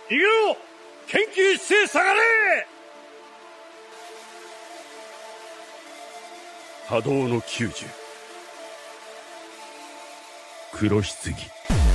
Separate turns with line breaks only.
逃げろ研究室へ下がれ。
波動の90黒棺。